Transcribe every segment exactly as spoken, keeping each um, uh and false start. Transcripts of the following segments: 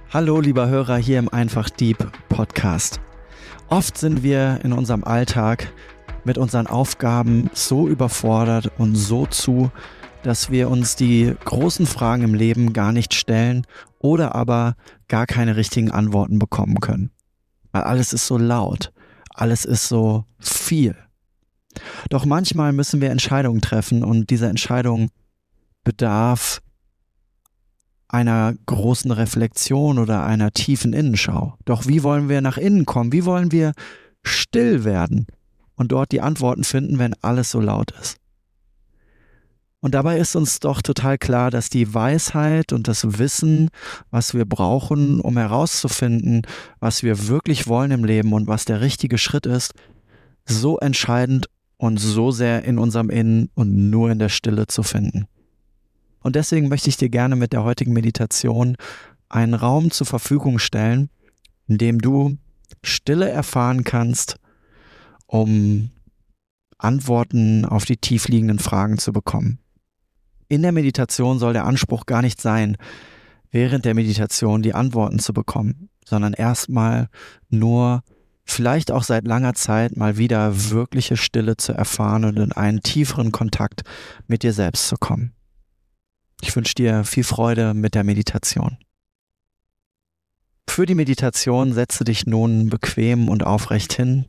Hallo lieber Hörer hier im Einfach Deep Podcast. Oft sind wir in unserem Alltag mit unseren Aufgaben so überfordert und so zu, dass wir uns die großen Fragen im Leben gar nicht stellen oder aber gar keine richtigen Antworten bekommen können. Weil alles ist so laut, alles ist so viel. Doch manchmal müssen wir Entscheidungen treffen und diese Entscheidung bedarf einer großen Reflexion oder einer tiefen Innenschau. Doch wie wollen wir nach innen kommen? Wie wollen wir still werden und dort die Antworten finden, wenn alles so laut ist? Und dabei ist uns doch total klar, dass die Weisheit und das Wissen, was wir brauchen, um herauszufinden, was wir wirklich wollen im Leben und was der richtige Schritt ist, so entscheidend und so sehr in unserem Innen und nur in der Stille zu finden. Und deswegen möchte ich dir gerne mit der heutigen Meditation einen Raum zur Verfügung stellen, in dem du Stille erfahren kannst, um Antworten auf die tiefliegenden Fragen zu bekommen. In der Meditation soll der Anspruch gar nicht sein, während der Meditation die Antworten zu bekommen, sondern erstmal nur, vielleicht auch seit langer Zeit, mal wieder wirkliche Stille zu erfahren und in einen tieferen Kontakt mit dir selbst zu kommen. Ich wünsche dir viel Freude mit der Meditation. Für die Meditation setze dich nun bequem und aufrecht hin.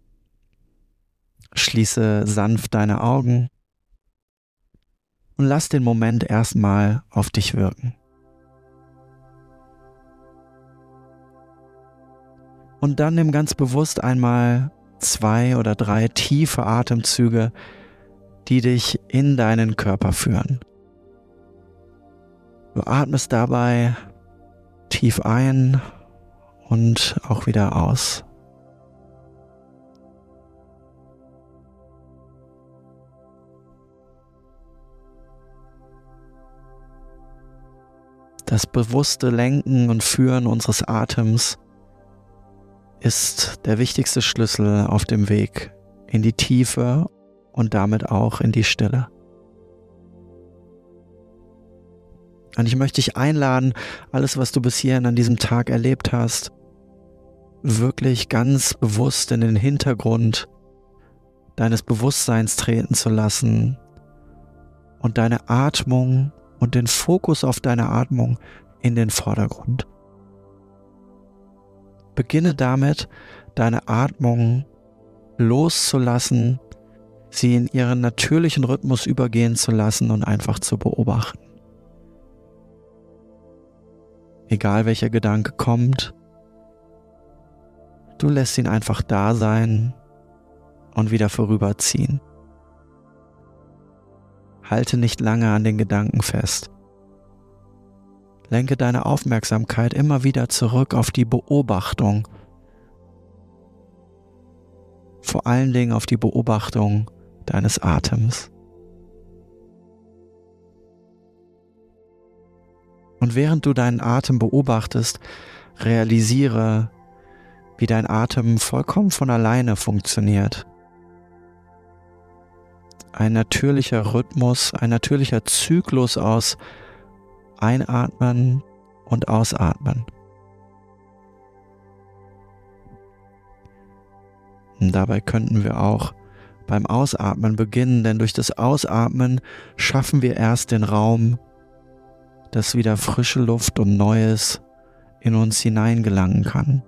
Schließe sanft deine Augen und lass den Moment erstmal auf dich wirken. Und dann nimm ganz bewusst einmal zwei oder drei tiefe Atemzüge, die dich in deinen Körper führen. Du atmest dabei tief ein und auch wieder aus. Das bewusste Lenken und Führen unseres Atems ist der wichtigste Schlüssel auf dem Weg in die Tiefe und damit auch in die Stille. Und ich möchte dich einladen, alles, was du bis hierhin an diesem Tag erlebt hast, wirklich ganz bewusst in den Hintergrund deines Bewusstseins treten zu lassen und deine Atmung und den Fokus auf deine Atmung in den Vordergrund. Beginne damit, deine Atmung loszulassen, sie in ihren natürlichen Rhythmus übergehen zu lassen und einfach zu beobachten. Egal welcher Gedanke kommt, du lässt ihn einfach da sein und wieder vorüberziehen. Halte nicht lange an den Gedanken fest. Lenke deine Aufmerksamkeit immer wieder zurück auf die Beobachtung. Vor allen Dingen auf die Beobachtung deines Atems. Und während du deinen Atem beobachtest, realisiere, wie dein Atem vollkommen von alleine funktioniert. Ein natürlicher Rhythmus, ein natürlicher Zyklus aus Einatmen und Ausatmen. Und dabei könnten wir auch beim Ausatmen beginnen, denn durch das Ausatmen schaffen wir erst den Raum, dass wieder frische Luft und Neues in uns hineingelangen kann.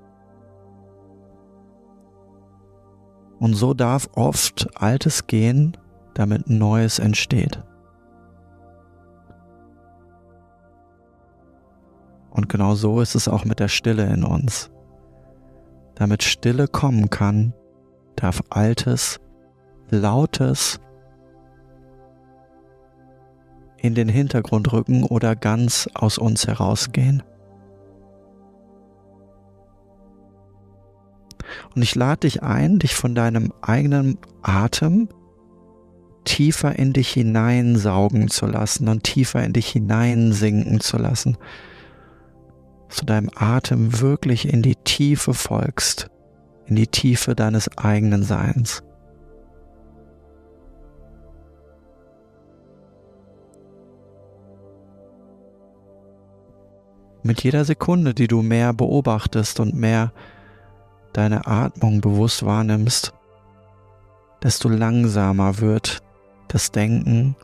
Und so darf oft Altes gehen, damit Neues entsteht. Und genau so ist es auch mit der Stille in uns. Damit Stille kommen kann, darf Altes, Lautes in den Hintergrund rücken oder ganz aus uns herausgehen. Und ich lade dich ein, dich von deinem eigenen Atem tiefer in dich hineinsaugen zu lassen und tiefer in dich hineinsinken zu lassen. Dass du deinem Atem wirklich in die Tiefe folgst, in die Tiefe deines eigenen Seins. Mit jeder Sekunde, die du mehr beobachtest und mehr deine Atmung bewusst wahrnimmst, desto langsamer wird das Denken,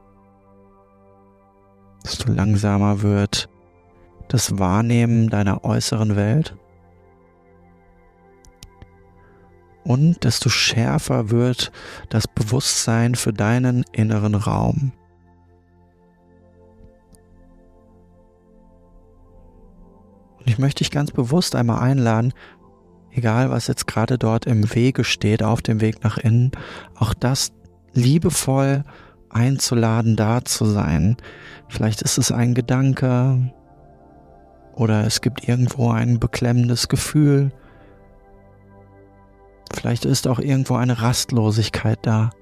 desto langsamer wird das Wahrnehmen deiner äußeren Welt und desto schärfer wird das Bewusstsein für deinen inneren Raum. Und ich möchte dich ganz bewusst einmal einladen, egal was jetzt gerade dort im Wege steht, auf dem Weg nach innen, auch das liebevoll einzuladen, da zu sein. Vielleicht ist es ein Gedanke oder es gibt irgendwo ein beklemmendes Gefühl. Vielleicht ist auch irgendwo eine Rastlosigkeit da.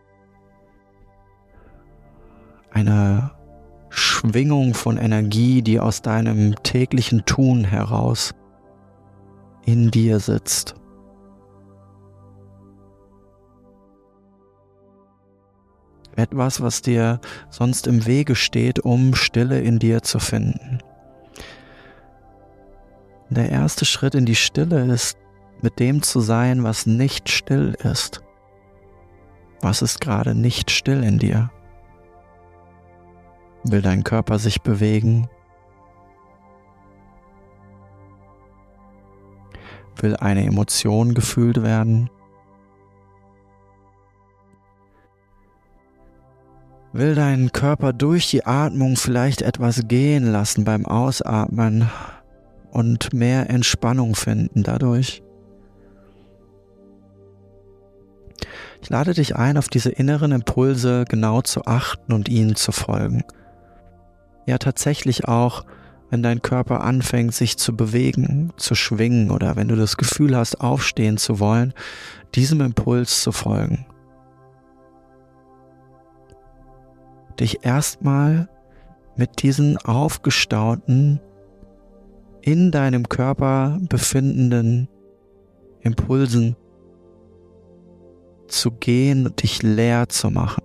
Eine Schwingung von Energie, die aus deinem täglichen Tun heraus in dir sitzt. Etwas, was dir sonst im Wege steht, um Stille in dir zu finden. Der erste Schritt in die Stille ist, mit dem zu sein, was nicht still ist. Was ist gerade nicht still in dir? Will dein Körper sich bewegen? Will eine Emotion gefühlt werden? Will dein Körper durch die Atmung vielleicht etwas gehen lassen beim Ausatmen und mehr Entspannung finden dadurch? Ich lade dich ein, auf diese inneren Impulse genau zu achten und ihnen zu folgen. Ja, tatsächlich auch, wenn dein Körper anfängt, sich zu bewegen, zu schwingen oder wenn du das Gefühl hast, aufstehen zu wollen, diesem Impuls zu folgen. Dich erstmal mit diesen aufgestauten, in deinem Körper befindenden Impulsen zu gehen und dich leer zu machen.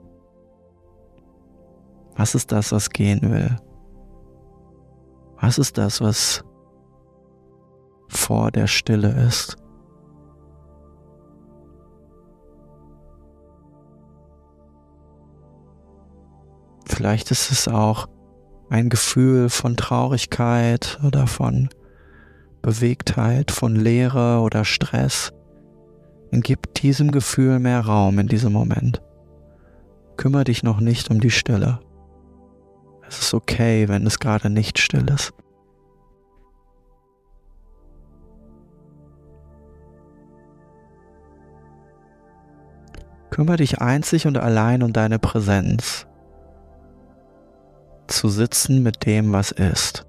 Was ist das, was gehen will? Was ist das, was vor der Stille ist? Vielleicht ist es auch ein Gefühl von Traurigkeit oder von Bewegtheit, von Leere oder Stress. Und gib diesem Gefühl mehr Raum in diesem Moment. Kümmere dich noch nicht um die Stille. Es ist okay, wenn es gerade nicht still ist. Kümmere dich einzig und allein um deine Präsenz. Zu sitzen mit dem, was ist.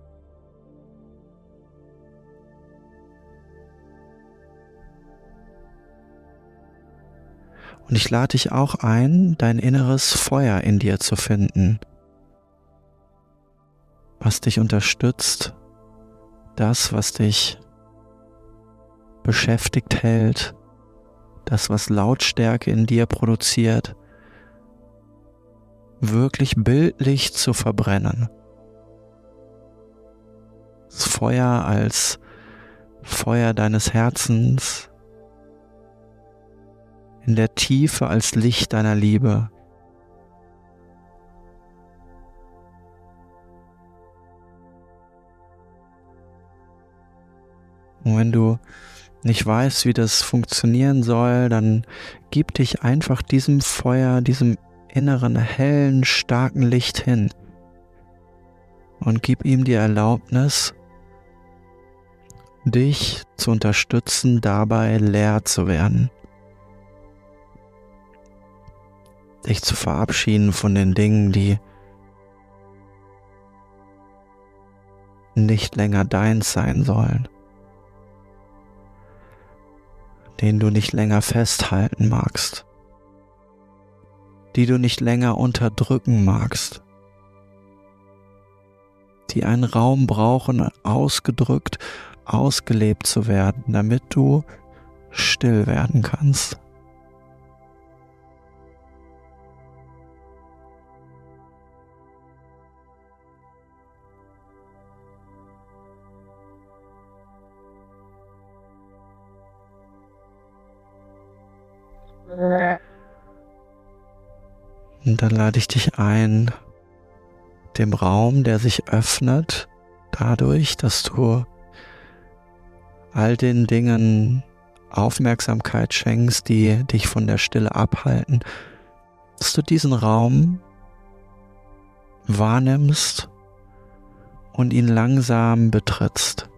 Und ich lade dich auch ein, dein inneres Feuer in dir zu finden, was dich unterstützt, das, was dich beschäftigt hält, das, was Lautstärke in dir produziert, wirklich bildlich zu verbrennen. Das Feuer als Feuer deines Herzens, in der Tiefe als Licht deiner Liebe. Und wenn du nicht weißt, wie das funktionieren soll, dann gib dich einfach diesem Feuer, diesem inneren, hellen, starken Licht hin und gib ihm die Erlaubnis, dich zu unterstützen, dabei leer zu werden. Dich zu verabschieden von den Dingen, die nicht länger deins sein sollen, denen du nicht länger festhalten magst, die du nicht länger unterdrücken magst, die einen Raum brauchen, ausgedrückt, ausgelebt zu werden, damit du still werden kannst. Und dann lade ich dich ein, dem Raum, der sich öffnet, dadurch, dass du all den Dingen Aufmerksamkeit schenkst, die dich von der Stille abhalten, dass du diesen Raum wahrnimmst und ihn langsam betrittst.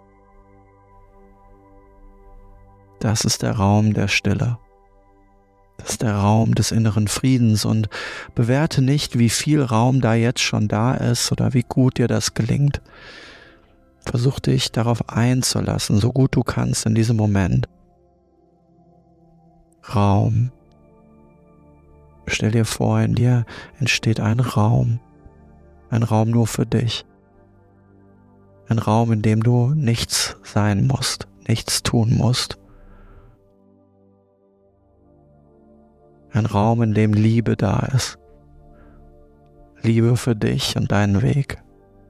Das ist der Raum der Stille. Das ist der Raum des inneren Friedens und bewerte nicht, wie viel Raum da jetzt schon da ist oder wie gut dir das gelingt. Versuch dich darauf einzulassen, so gut du kannst in diesem Moment. Raum. Stell dir vor, in dir entsteht ein Raum. Ein Raum nur für dich. Ein Raum, in dem du nichts sein musst, nichts tun musst. Ein Raum, in dem Liebe da ist. Liebe für dich und deinen Weg.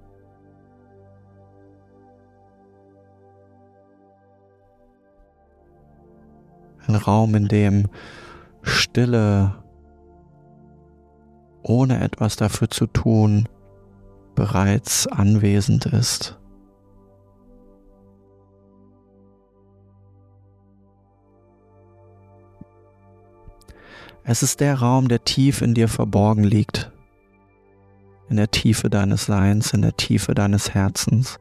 Ein Raum, in dem Stille, ohne etwas dafür zu tun, bereits anwesend ist. Es ist der Raum, der tief in dir verborgen liegt, in der Tiefe deines Seins, in der Tiefe deines Herzens.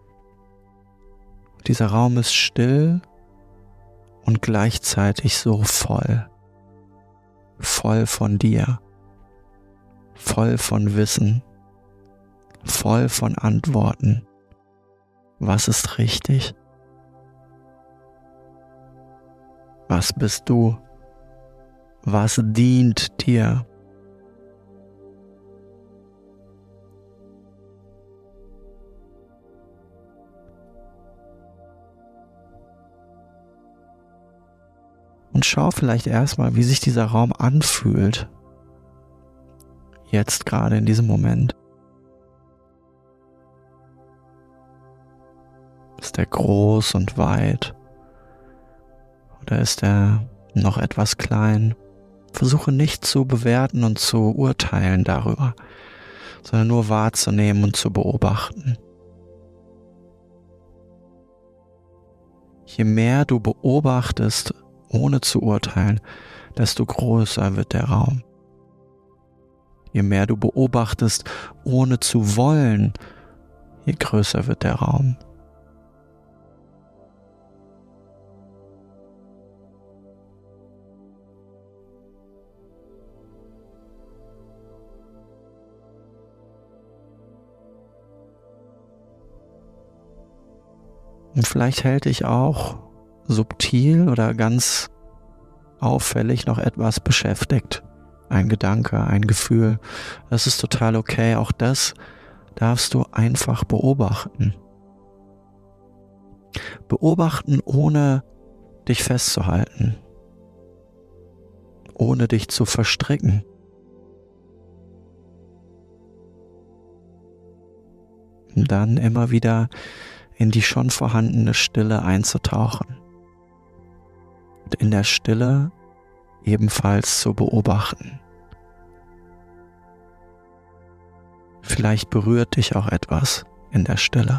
Dieser Raum ist still und gleichzeitig so voll, voll von dir, voll von Wissen, voll von Antworten. Was ist richtig? Was bist du? Was dient dir? Und schau vielleicht erstmal, wie sich dieser Raum anfühlt. Jetzt gerade in diesem Moment. Ist er groß und weit? Oder ist er noch etwas klein? Versuche nicht zu bewerten und zu urteilen darüber, sondern nur wahrzunehmen und zu beobachten. Je mehr du beobachtest, ohne zu urteilen, desto größer wird der Raum. Je mehr du beobachtest, ohne zu wollen, je größer wird der Raum. Und vielleicht hält dich auch subtil oder ganz auffällig noch etwas beschäftigt. Ein Gedanke, ein Gefühl. Das ist total okay. Auch das darfst du einfach beobachten. Beobachten, ohne dich festzuhalten. Ohne dich zu verstricken. Und dann immer wieder in die schon vorhandene Stille einzutauchen. Und in der Stille ebenfalls zu beobachten. Vielleicht berührt dich auch etwas in der Stille.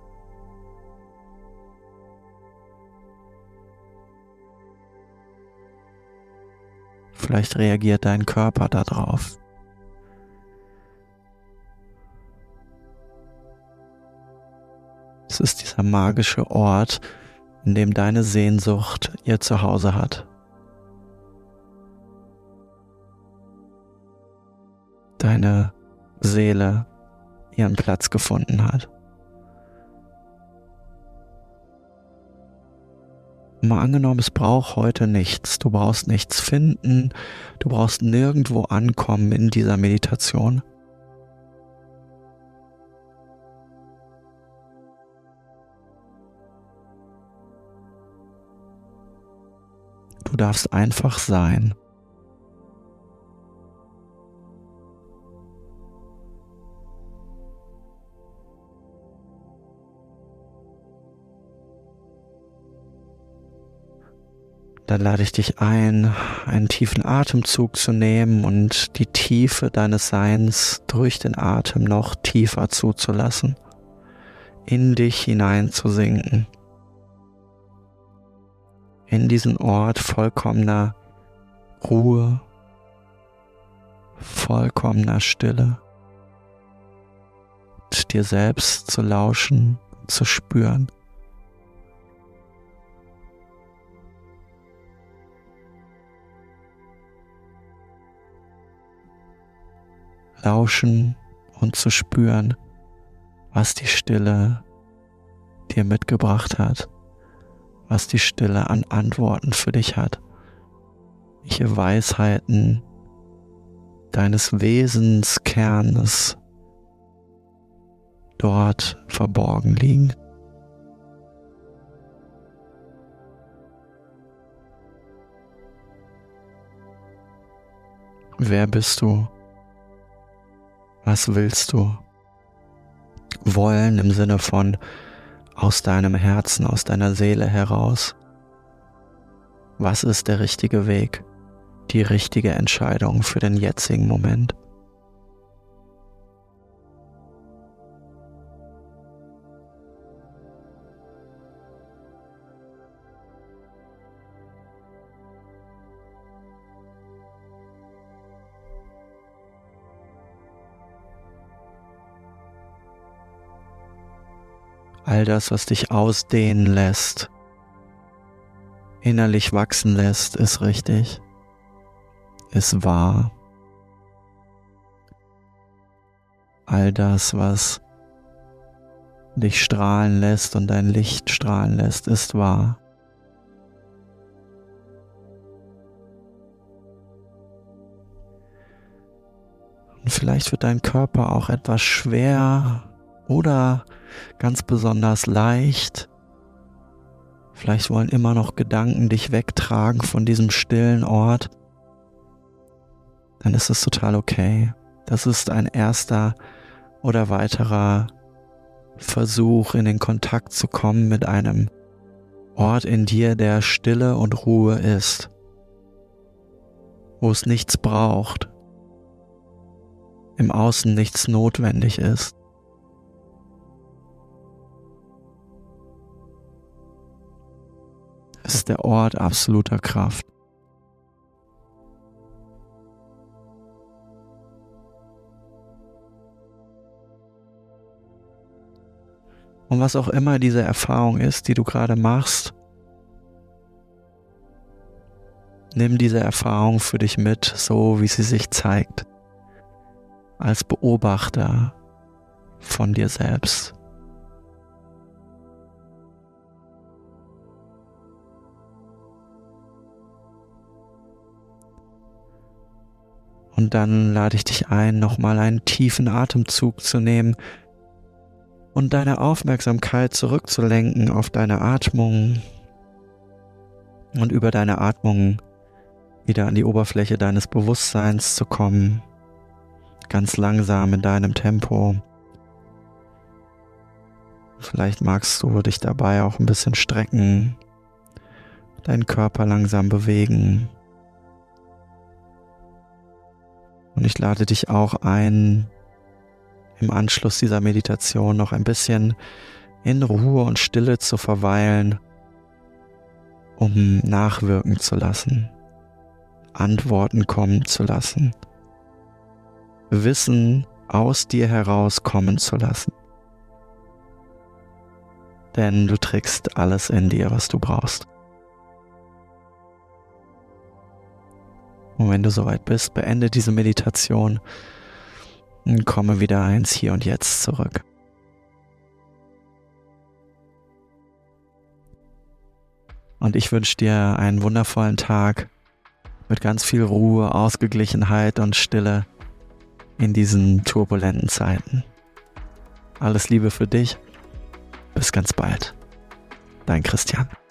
Vielleicht reagiert dein Körper darauf. Es ist dieser magische Ort, in dem deine Sehnsucht ihr Zuhause hat. Deine Seele ihren Platz gefunden hat. Mal angenommen, es braucht heute nichts. Du brauchst nichts finden. Du brauchst nirgendwo ankommen in dieser Meditation. Du darfst einfach sein. Dann lade ich dich ein, einen tiefen Atemzug zu nehmen und die Tiefe deines Seins durch den Atem noch tiefer zuzulassen, in dich hineinzusinken, in diesen Ort vollkommener Ruhe, vollkommener Stille, und dir selbst zu lauschen, zu spüren. Lauschen und zu spüren, was die Stille dir mitgebracht hat, was die Stille an Antworten für dich hat, welche Weisheiten deines Wesenskernes dort verborgen liegen. Wer bist du? Was willst du? Wollen im Sinne von aus deinem Herzen, aus deiner Seele heraus. Was ist der richtige Weg? Die richtige Entscheidung für den jetzigen Moment? All das, was dich ausdehnen lässt, innerlich wachsen lässt, ist richtig, ist wahr. All das, was dich strahlen lässt und dein Licht strahlen lässt, ist wahr. Und vielleicht wird dein Körper auch etwas schwer oder ganz besonders leicht. Vielleicht wollen immer noch Gedanken dich wegtragen von diesem stillen Ort. Dann ist es total okay. Das ist ein erster oder weiterer Versuch, in den Kontakt zu kommen mit einem Ort in dir, der Stille und Ruhe ist, wo es nichts braucht, im Außen nichts notwendig ist. Es ist der Ort absoluter Kraft. Und was auch immer diese Erfahrung ist, die du gerade machst, nimm diese Erfahrung für dich mit, so wie sie sich zeigt, als Beobachter von dir selbst. Und dann lade ich dich ein, nochmal einen tiefen Atemzug zu nehmen und deine Aufmerksamkeit zurückzulenken auf deine Atmung und über deine Atmung wieder an die Oberfläche deines Bewusstseins zu kommen, ganz langsam in deinem Tempo. Vielleicht magst du dich dabei auch ein bisschen strecken, deinen Körper langsam bewegen. Und ich lade dich auch ein, im Anschluss dieser Meditation noch ein bisschen in Ruhe und Stille zu verweilen, um nachwirken zu lassen, Antworten kommen zu lassen, Wissen aus dir herauskommen zu lassen. Denn du trägst alles in dir, was du brauchst. Und wenn du soweit bist, beende diese Meditation und komme wieder ins Hier und Jetzt zurück. Und ich wünsche dir einen wundervollen Tag mit ganz viel Ruhe, Ausgeglichenheit und Stille in diesen turbulenten Zeiten. Alles Liebe für dich. Bis ganz bald. Dein Christian.